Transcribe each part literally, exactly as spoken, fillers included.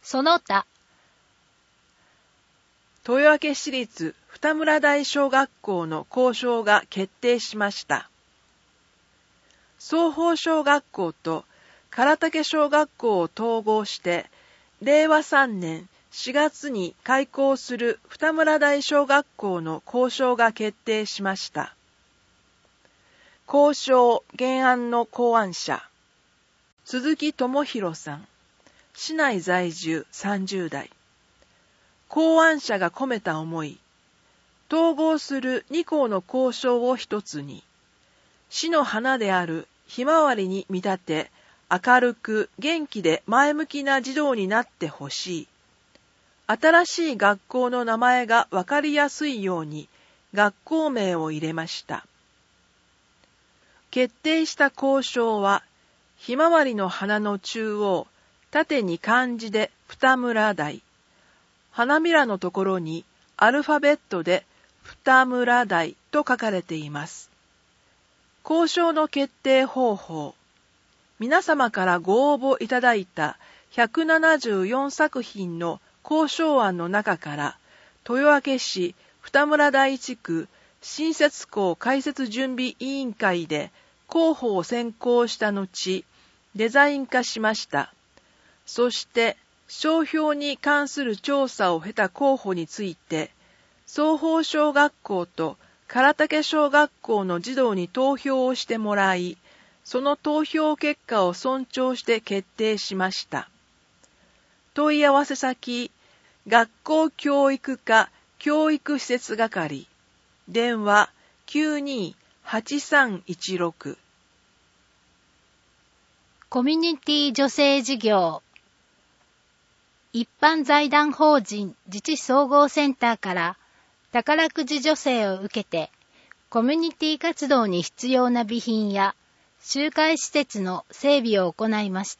その他、 豊明市立二村台小学校の校章が決定しました。双方小学校と唐竹小学校を統合して、れいわさんねんしがつに開校する二村台小学校の校章が決定しました。校章原案の考案者、鈴木智弘さん、市内在住さんじゅうだい。考案者が込めた思い、統合するに校の校章を一つに、市の花であるひまわりに見立て、明るく元気で前向きな児童になってほしい。新しい学校の名前がわかりやすいように学校名を入れました。決定した校章は、ひまわりの花の中央、縦に漢字で二村台、花びらのところにアルファベットで二村台と書かれています。校章の決定方法、皆様からご応募いただいたひゃくななじゅうよんさく品の校章案の中から、豊明市二村台地区新設校開設準備委員会で候補を選考した後、デザイン化しました。そして、商標に関する調査を経た候補について、双方小学校と唐竹小学校の児童に投票をしてもらい、その投票結果を尊重して決定しました。問い合わせ先、学校教育課教育施設係、電話 きゅうにーはちさんいちろく。 コミュニティ女性事業、一般財団法人自治総合センターから宝くじ助成を受けて、コミュニティ活動に必要な備品や集会施設の整備を行いました。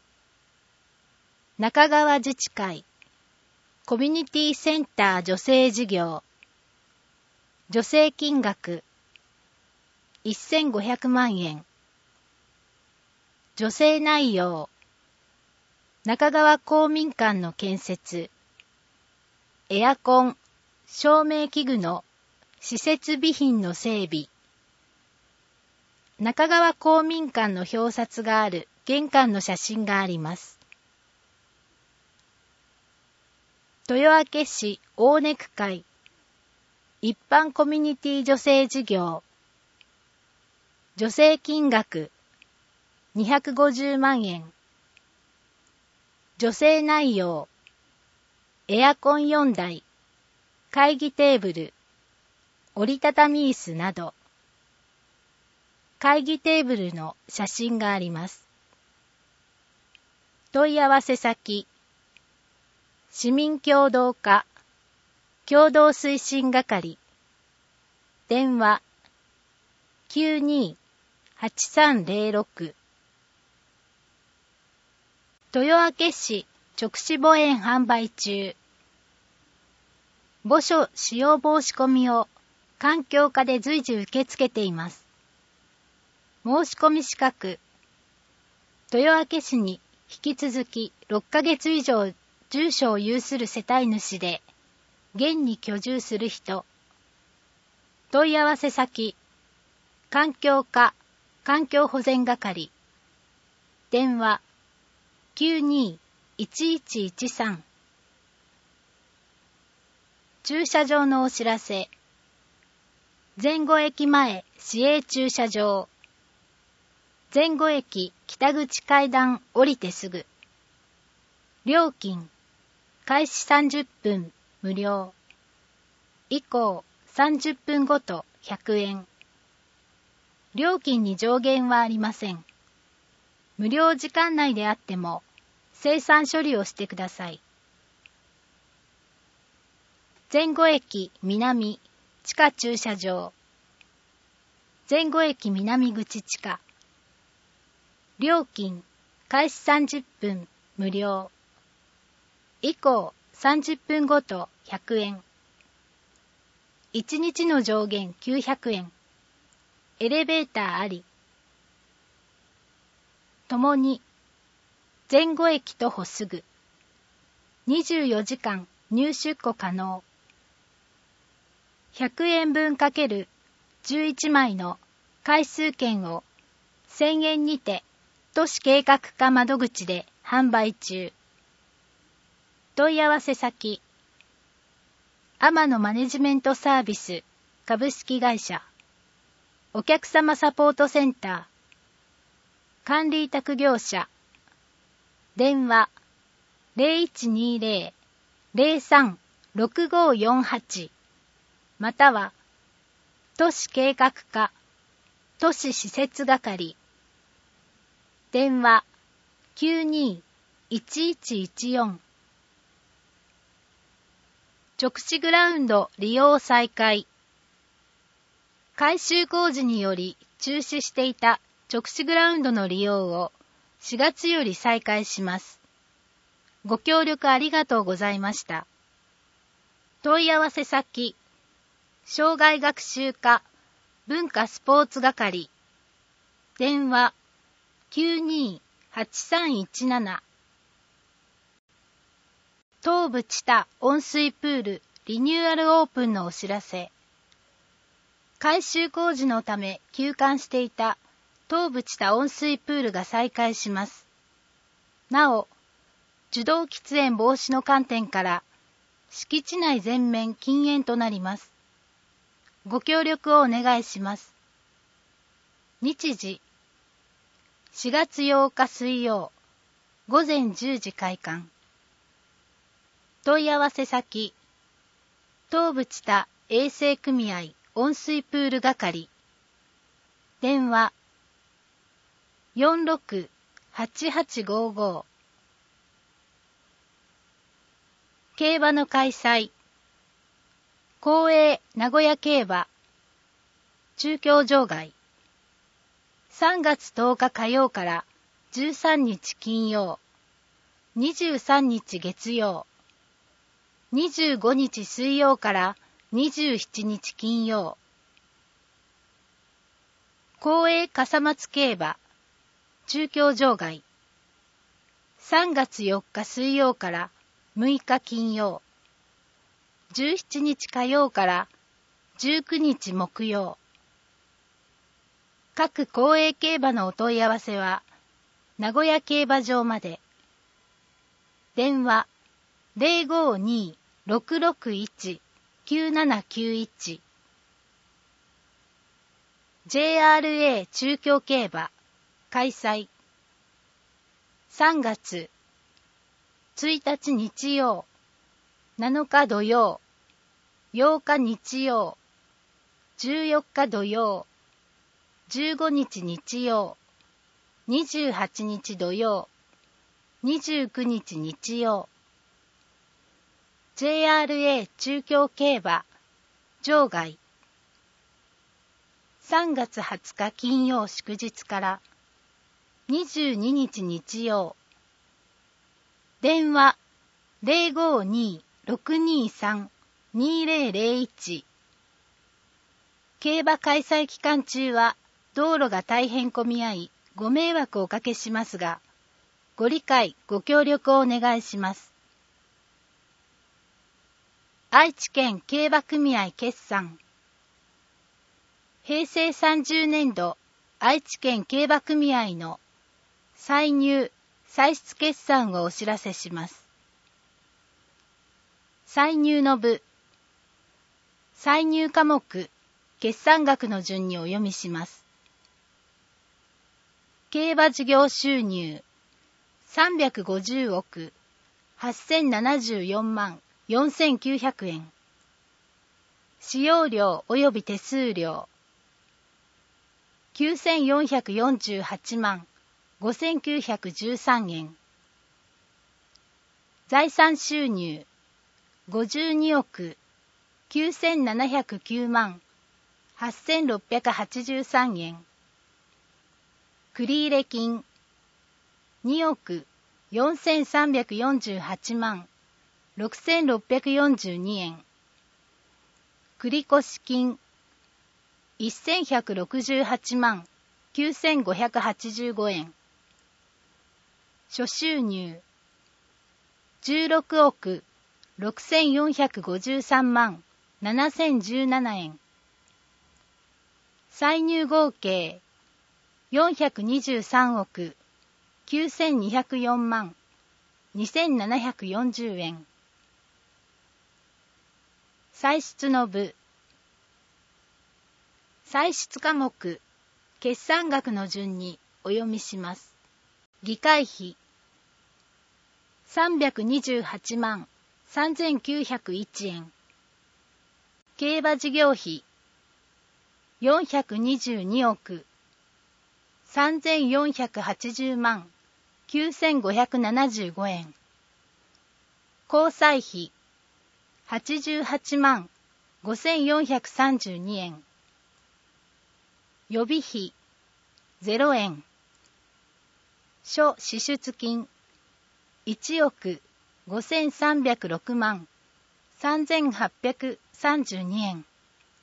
中川自治会、コミュニティセンター女性事業、助成金額せんごひゃくまんえん、助成内容、中川公民館の建設、エアコン、照明器具の施設備品の整備、中川公民館の表札がある玄関の写真があります。豊明市大根区会、一般コミュニティ女性事業、助成金額にひゃくごじゅうまんえん、助成内容、エアコンよんだい、会議テーブル、折りたたみ椅子など、会議テーブルの写真があります。問い合わせ先、市民協働課、共同推進係、電話 きゅうにーはちさんぜろろく。豊明市直視墓園販売中。墓所使用申し込みを環境課で随時受け付けています。申し込み資格、豊明市に引き続きろっかげつ以上住所を有する世帯主で、現に居住する人。問い合わせ先、環境課環境保全係。電話 きゅうにーいちいちいちさん。駐車場のお知らせ。前後駅前市営駐車場。前後駅北口階段降りてすぐ。料金、開始さんじゅっぷん無料。以降さんじゅっぷんごとひゃくえん。料金に上限はありません。無料時間内であっても精算処理をしてください。前後駅南地下駐車場。前後駅南口地下。料金、開始さんじゅっぷん無料。以降さんじゅっぷんごとひゃくえん。いちにちの上限きゅうひゃくえん。エレベーターあり。ともに前後駅徒歩すぐ。 にじゅうよじかん入出庫可能。ひゃくえんぶん×じゅういちまいの回数券をせんえんにて都市計画課窓口で販売中。問い合わせ先、天野マネジメントサービス株式会社、お客様サポートセンター、管理委託業者、電話 ゼロいちにゼロ ゼロさん ろくごよんはち または都市計画課都市施設係、電話 きゅうにーいちいちいちよん。直視グラウンド利用再開。改修工事により中止していた直視グラウンドの利用をしがつより再開します。ご協力ありがとうございました。問い合わせ先、障害学習課文化スポーツ係、電話 きゅうにーはちさんいちなな。東武知多温水プールリニューアルオープンのお知らせ。改修工事のため休館していた東武知多温水プールが再開します。なお、受動喫煙防止の観点から敷地内全面禁煙となります。ご協力をお願いします。日時、しがつようか水曜、ごぜんじゅうじ開館。問い合わせ先、東武知多衛生組合温水プール係、電話 よんろくはちはちごご。競馬の開催、公営名古屋競馬中京場外、さんがつとおか火曜からじゅうさんにち金曜、にじゅうさんにち月曜、にじゅうごにち水曜からにじゅうしちにち金曜。公営笠松競馬中京場外、さんがつよっか水曜からむいか金曜、じゅうしちにち火曜からじゅうくにち木曜。各公営競馬のお問い合わせは名古屋競馬場まで。電話 ゼロごにーろくろくいちきゅうななきゅういち。 ジェイアールエー 中京競馬開催。さんがつついたち日曜、なのか土曜、ようか日曜、じゅうよっか土曜、じゅうごにち日曜、にじゅうはちにち土曜、にじゅうくにち日曜。ジェイアールエー 中京競馬場外。さんがつはつか金曜祝日からにじゅうににち日曜。電話 ゼロごにーろくにさんにゼロゼロいち。競馬開催期間中は道路が大変混み合いご迷惑をおかけしますが、ご理解ご協力をお願いします。愛知県競馬組合決算。へいせいさんじゅうねんど愛知県競馬組合の歳入・歳出決算をお知らせします。歳入の部、歳入科目、決算額の順にお読みします。競馬事業収入さんびゃくごじゅうおくはっせんななじゅうよんまんよんせんきゅうひゃくえん。使用料及び手数料きゅうせんよんひゃくよんじゅうはちまんごせんきゅうひゃくじゅうさんえん。財産収入ごじゅうにおくきゅうせんななひゃくきゅうまんはっせんろっぴゃくはちじゅうさんえん。繰入金におくよんせんさんびゃくよんじゅうはちまんろくせんろっぴゃくよんじゅうにえん。繰越金せんひゃくろくじゅうはちまんきゅうせんごひゃくはちじゅうごえん。諸収入じゅうろくおくろくせんよんひゃくごじゅうさんまんななせんじゅうななえん。歳入合計よんひゃくにじゅうさんおくきゅうせんにひゃくよんまんにせんななひゃくよんじゅうえん。歳出の部。歳出科目、決算額の順にお読みします。議会費さんびゃくにじゅうはちまんさんぜんきゅうひゃくいちえん。競馬事業費よんひゃくにじゅうにおくさんぜんよんひゃくはちじゅうまんきゅうせんごひゃくななじゅうごえん。交際費はちじゅうはちまんごせんよんひゃくさんじゅうにえん。予備費ゼロえん。諸支出金いちおくごせんさんびゃくろくまんさんぜんはっぴゃくさんじゅうにえん。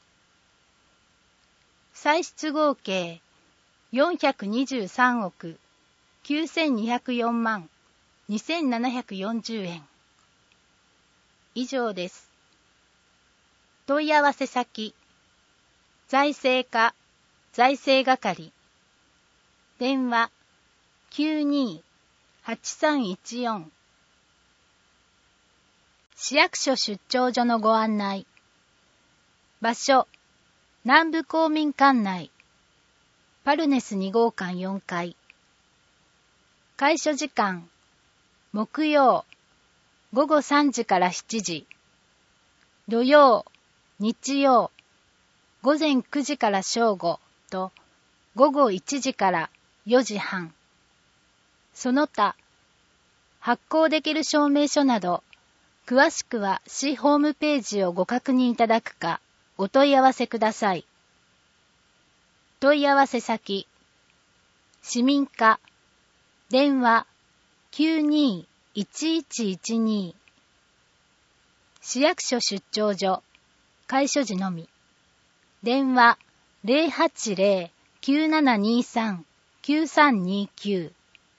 歳出合計よんひゃくにじゅうさんおくきゅうせんにひゃくよんまんにせんななひゃくよんじゅうえん。以上です。問い合わせ先財政課財政係電話 きゅうにーはちさんいちよん。 市役所出張所のご案内。場所南部公民館内パルネスにごうかんよんかい。開所時間木曜ごごさんじからしちじ、土曜日曜ごぜんくじから正午とごごいちじからよじはん。その他発行できる証明書など詳しくは市ホームページをご確認いただくかお問い合わせください。問い合わせ先市民課電話 きゅうにーいちいちいちに。 市役所出張所開所時のみ。電話 ゼロはちゼロ きゅうななにさん きゅうさんにきゅう。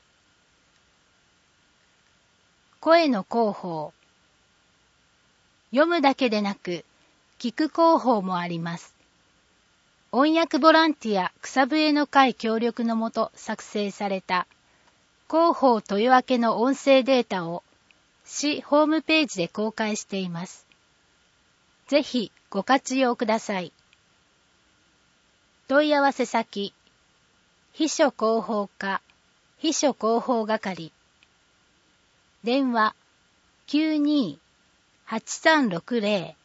声の広報。読むだけでなく聞く広報もあります。音訳ボランティア草笛の会協力のもと作成された広報豊明の音声データを市ホームページで公開しています。ぜひご活用ください。問い合わせ先秘書広報課秘書広報係電話 きゅうにーはちさんろくゼ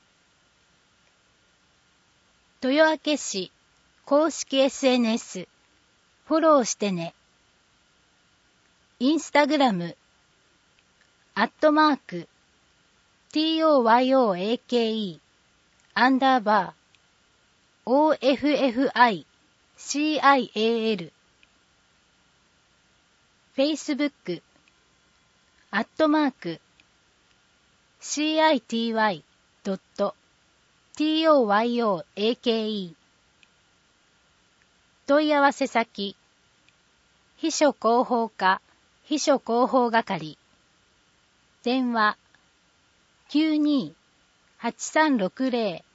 ロ。 豊明市公式 エスエヌエス フォローしてね。インスタグラムアットマーク トヨアンダーバー オーエフエフアイシーアイエーエル。 Facebook アットマーク シーアイティーワイドットトヨアケ。問い合わせ先秘書広報課秘書広報係電話 きゅうにーはちさんろくゼロ